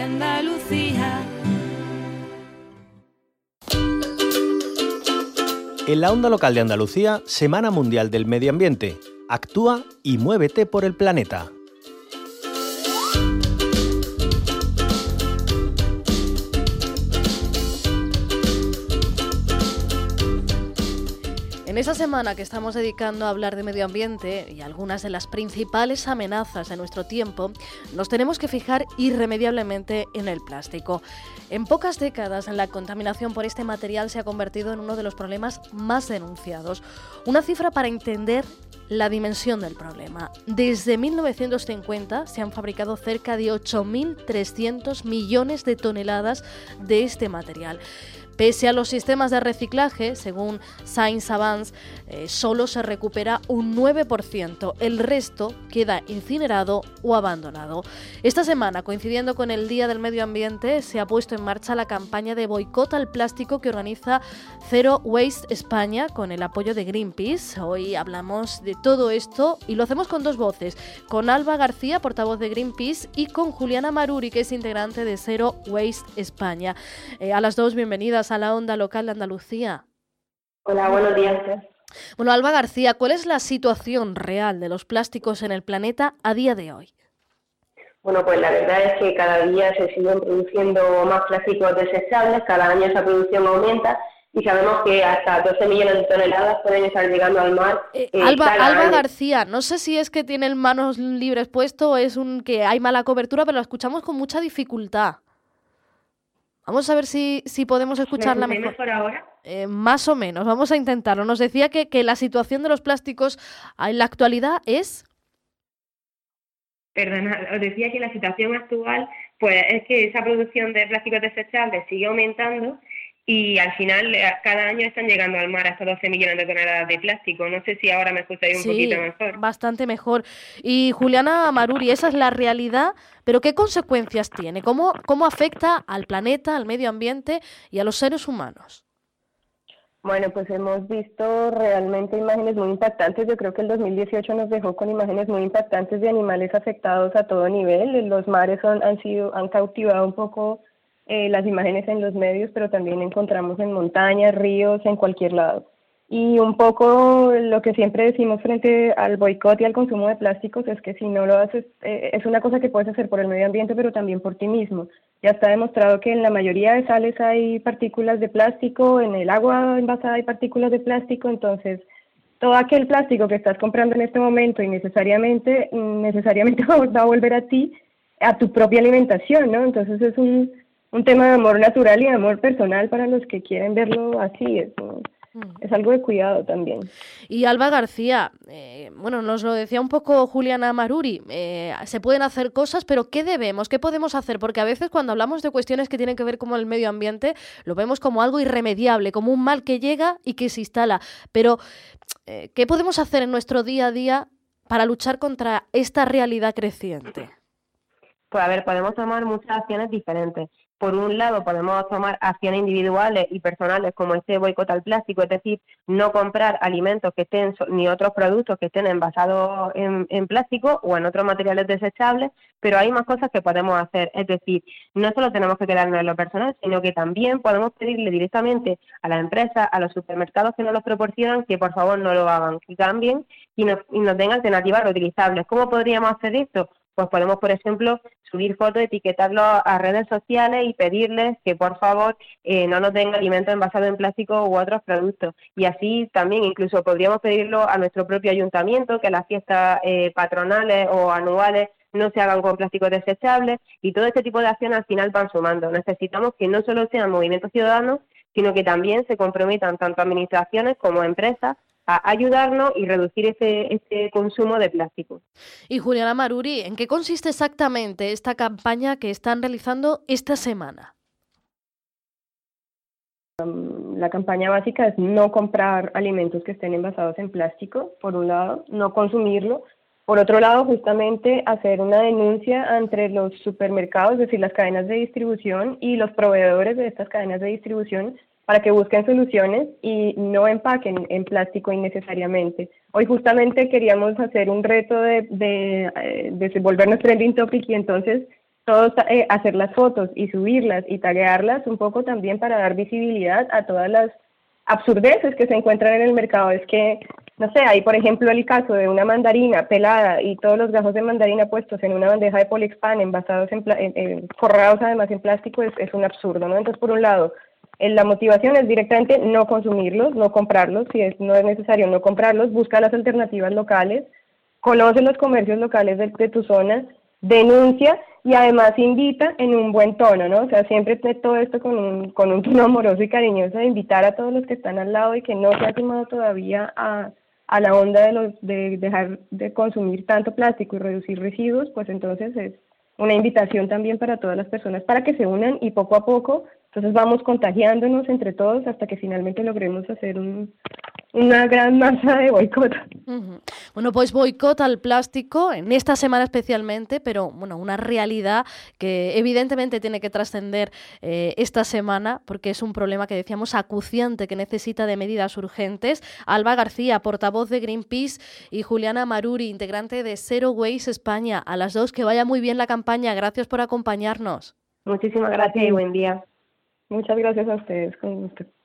Andalucía. En la onda local de Andalucía, Semana Mundial del Medio Ambiente. Actúa y muévete por el planeta. En esa semana que estamos dedicando a hablar de medio ambiente y algunas de las principales amenazas de nuestro tiempo, nos tenemos que fijar irremediablemente en el plástico. En pocas décadas, la contaminación por este material se ha convertido en uno de los problemas más denunciados. Una cifra para entender la dimensión del problema. Desde 1950 se han fabricado cerca de 8.300 millones de toneladas de este material. Pese a los sistemas de reciclaje, según Science Advance, solo se recupera un 9%. El resto queda incinerado o abandonado. Esta semana, coincidiendo con el Día del Medio Ambiente, se ha puesto en marcha la campaña de boicot al plástico que organiza Zero Waste España con el apoyo de Greenpeace. Hoy hablamos de todo esto y lo hacemos con dos voces, con Alba García, portavoz de Greenpeace, y con Juliana Maruri, que es integrante de Zero Waste España. A las dos, bienvenidas a la onda local de Andalucía. Hola, buenos días. Bueno, Alba García, ¿cuál es la situación real de los plásticos en el planeta a día de hoy? Bueno, pues la verdad es que cada día se siguen produciendo más plásticos desechables, cada año esa producción aumenta y sabemos que hasta 12 millones de toneladas pueden estar llegando al mar. Alba García, no sé si es que tiene el manos libres puesto o es que hay mala cobertura, pero la escuchamos con mucha dificultad. Vamos a ver si podemos escucharla mejor. ¿Mejor ahora? Más o menos, vamos a intentarlo. Nos decía que la situación de los plásticos en la actualidad es... Perdona, os decía que la situación actual pues es que esa producción de plásticos desechables sigue aumentando y al final cada año están llegando al mar hasta 12 millones de toneladas de plástico. No sé si ahora me escucháis un poquito mejor. Sí, bastante mejor. Y Juliana Maruri, esa es la realidad, pero ¿qué consecuencias tiene? ¿Cómo afecta al planeta, al medio ambiente y a los seres humanos? Bueno, pues hemos visto realmente imágenes muy impactantes. Yo creo que el 2018 nos dejó con imágenes muy impactantes de animales afectados a todo nivel. Los mares han cautivado un poco las imágenes en los medios, pero también encontramos en montañas, ríos, en cualquier lado. Y un poco lo que siempre decimos frente al boicot y al consumo de plásticos es que si no lo haces, es una cosa que puedes hacer por el medio ambiente, pero también por ti mismo. Ya está demostrado que en la mayoría de sales hay partículas de plástico, en el agua envasada hay partículas de plástico, entonces todo aquel plástico que estás comprando en este momento y necesariamente va a volver a ti, a tu propia alimentación, ¿no? Entonces es un tema de amor natural y de amor personal para los que quieren verlo así, es algo de cuidado también. Y Alba García, bueno, nos lo decía un poco Juliana Maruri, se pueden hacer cosas, pero ¿qué podemos hacer? Porque a veces cuando hablamos de cuestiones que tienen que ver con el medio ambiente, lo vemos como algo irremediable, como un mal que llega y que se instala. Pero, ¿qué podemos hacer en nuestro día a día para luchar contra esta realidad creciente? Pues a ver, podemos tomar muchas acciones diferentes. Por un lado, podemos tomar acciones individuales y personales como este boicot al plástico, es decir, no comprar alimentos que estén ni otros productos que estén envasados en plástico o en otros materiales desechables, pero hay más cosas que podemos hacer. Es decir, no solo tenemos que quedarnos en lo personal, sino que también podemos pedirle directamente a las empresas, a los supermercados que nos los proporcionan, que por favor no lo hagan, que cambien y nos den alternativas reutilizables. ¿Cómo podríamos hacer esto? Pues podemos, por ejemplo, subir fotos, etiquetarlo a redes sociales y pedirles que, por favor, no nos den alimentos envasados en plástico u otros productos. Y así también incluso podríamos pedirlo a nuestro propio ayuntamiento, que las fiestas patronales o anuales no se hagan con plásticos desechables, y todo este tipo de acciones al final van sumando. Necesitamos que no solo sean movimientos ciudadanos, sino que también se comprometan tanto administraciones como empresas a ayudarnos y reducir ese consumo de plástico. Y Juliana Maruri, ¿en qué consiste exactamente esta campaña que están realizando esta semana? La campaña básica es no comprar alimentos que estén envasados en plástico, por un lado, no consumirlo. Por otro lado, justamente hacer una denuncia entre los supermercados, es decir, las cadenas de distribución y los proveedores de estas cadenas de distribución, para que busquen soluciones y no empaquen en plástico innecesariamente. Hoy justamente queríamos hacer un reto de volvernos trending topic y entonces todos hacer las fotos y subirlas y taguearlas un poco también para dar visibilidad a todas las absurdeces que se encuentran en el mercado. Es que, no sé, hay por ejemplo el caso de una mandarina pelada y todos los gajos de mandarina puestos en una bandeja de Polexpan, envasados forrados además en plástico, es un absurdo, ¿no? Entonces, por un lado, la motivación es directamente no consumirlos, no comprarlos, no es necesario no comprarlos, busca las alternativas locales, conoce los comercios locales de tu zona, denuncia y además invita en un buen tono, ¿no? O sea, siempre todo esto con un tono amoroso y cariñoso, de invitar a todos los que están al lado y que no se ha sumado todavía a la onda de dejar de consumir tanto plástico y reducir residuos, pues entonces es una invitación también para todas las personas para que se unan y poco a poco, entonces vamos contagiándonos entre todos hasta que finalmente logremos hacer una gran masa de boicot. Uh-huh. Bueno, pues boicot al plástico en esta semana especialmente, pero bueno, una realidad que evidentemente tiene que trascender esta semana porque es un problema que decíamos acuciante, que necesita de medidas urgentes. Alba García, portavoz de Greenpeace, y Juliana Maruri, integrante de Zero Waste España. A las dos, que vaya muy bien la campaña. Gracias por acompañarnos. Muchísimas gracias y buen día. Muchas gracias a ustedes, con gusto.